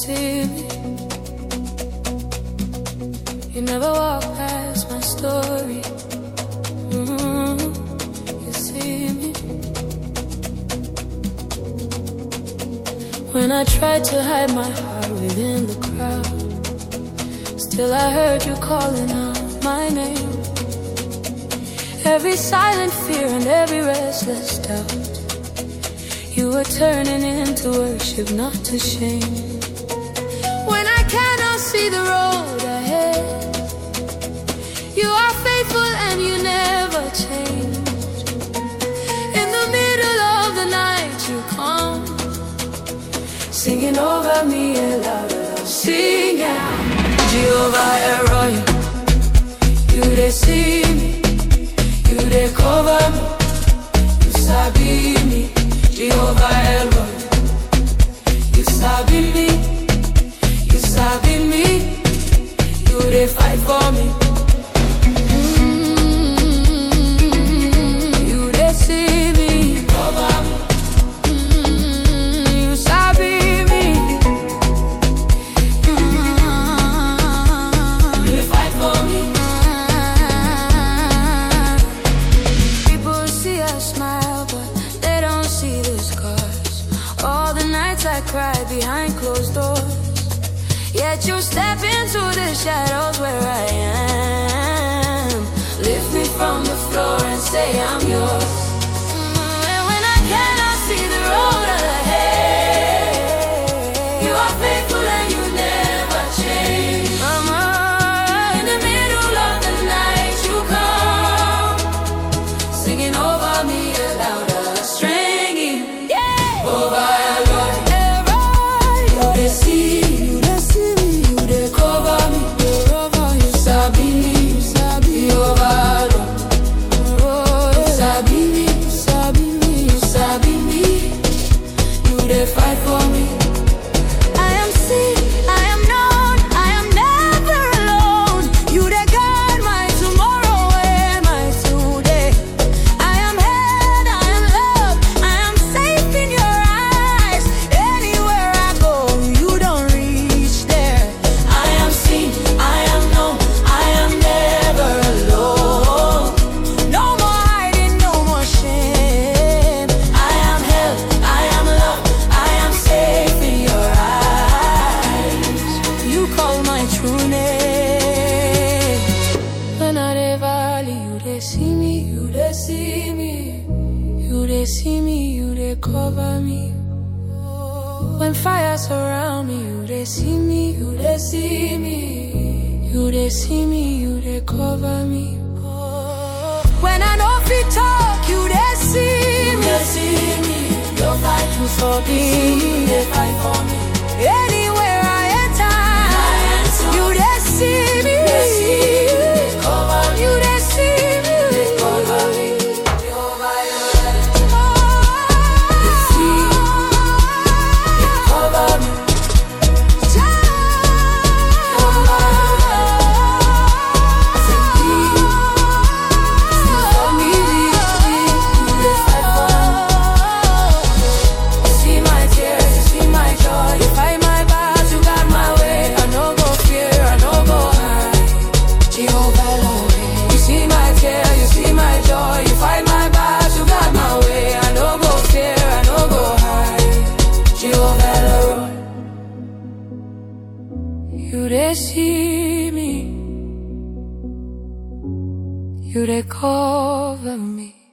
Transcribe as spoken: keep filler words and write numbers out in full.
see me. You never walk past my story. Mm-hmm. You see me. When I tried to hide my heart within the crowd, still I heard you calling out my name. Every silent fear and every restless doubt, you were turning into worship, not to shame. When I cannot see the road ahead, you are faithful and you never change. In the middle of the night you come, singing over me and louder, singing Jehovah Elroy. You they see me, you they cover me, you sabi me. Jehovah Elroy, you sabi me, you sabi me, you they fight for me. Mm-hmm. You they see me, cover me. Mm-hmm. You sabi me, mm-hmm. You they fight for me. People see us smile, but they don't see the scars. All the nights I cried behind closed doors, yet you step into the shadows where I am. Lift me from the floor and say I'm yours. Mm, and when I cannot see the road ahead, you are faithful and you never change. Mama, in the middle of the night you come, singing over me louder, stringing, yeah. Over Elroy, Elroy, you they see, you they see me, you they cover me, over you sabi me, you sabi over Elroy, you sabi me, you sabi me, you sabi me, you they fight for me. I am seen, I am known, I am never alone. You they guide my tomorrow and my today. I am held, I am loved, I am safe in your eyes. Anywhere I go, you don't reach there. I am seen, I am known, I am never alone. No more hiding, no more shame. I am held, I am loved, I am safe in your eyes. You call my true name. When I dey valley, you dey see me, you dey see me, you dey see me, you dey cover me. When fire surround me, you dey see me, you dey see me, you dey see me, you dey cover me. When I know fit talk, you dey see me, you see me, you fight for me, you fight for me. Anywhere I enter, you dey see me, you dey see me, you dey see me, you cover me. Jehovah Elroy, you see, you cover me. Jehovah you they see me, you they cover me.